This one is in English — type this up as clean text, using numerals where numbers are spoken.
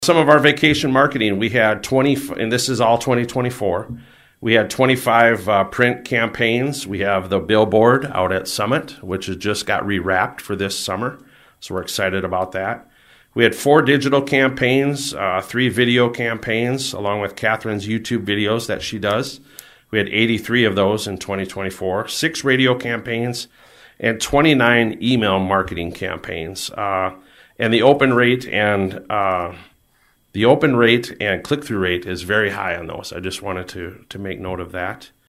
Some of our vacation marketing, we had 20, and this is all 2024. We had 25 print campaigns. We have the billboard out at Summit, which has just got rewrapped for this summer. So we're excited about that. We had 4 digital campaigns, 3 video campaigns, along with Catherine's YouTube videos that she does. We had 83 of those in 2024, 6 radio campaigns, and 29 email marketing campaigns. And the open rate and click-through rate is very high on those. I just wanted to make note of that.